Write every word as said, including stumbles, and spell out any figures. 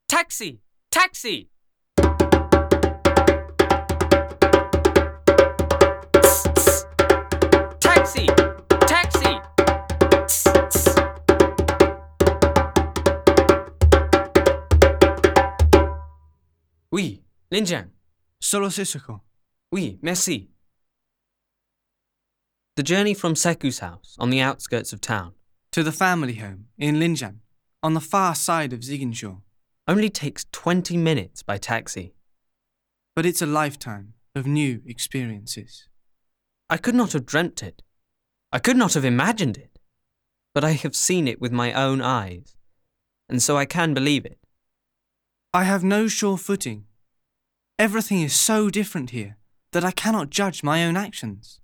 Taxi! Taxi! Taxi! Taxi! Oui, Linjiang. Solo Sissoko. Oui, merci. The journey from Seku's house on the outskirts of town To the family home in Linjiang, on the far side of Ziguinchor. only takes twenty minutes by taxi. But it's a lifetime of new experiences. I could not have dreamt it. I could not have imagined it. But I have seen it with my own eyes, and so I can believe it. I have no sure footing. Everything is so different here that I cannot judge my own actions.